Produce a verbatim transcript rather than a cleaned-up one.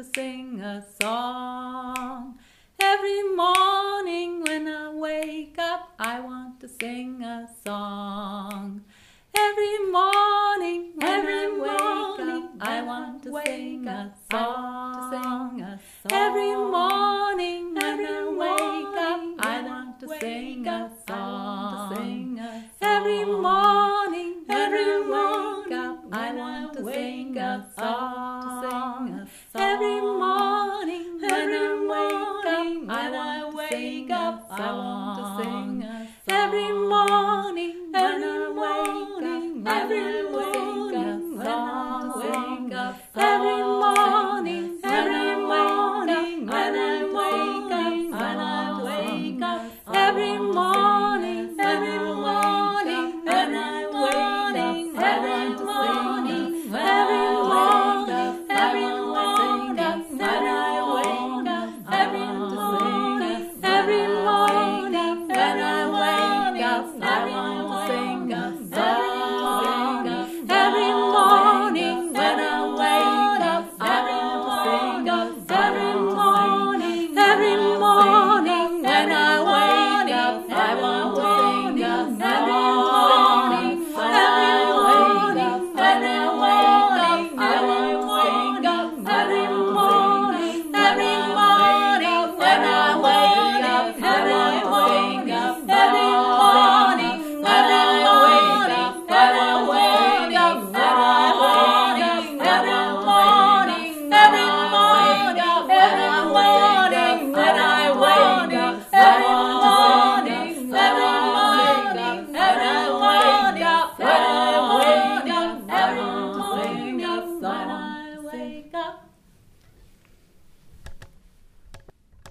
to sing a song. Every morning when I wake up, I want to sing a song. Every morning when Every I wake morning up, I want to sing a song. Every morning when I wake up, I want to sing a song. Every morning when I wake up, I want to sing a song. Every morning when I wake up, I want to sing a song. Every morning when I wake up, every morning when I wake up, every morning, every morning when I wake up, when I wake up, every morning, every morning when I wake up, every morning, every morning, every morning when I wake up, every morning, every morning when I wake up, I want to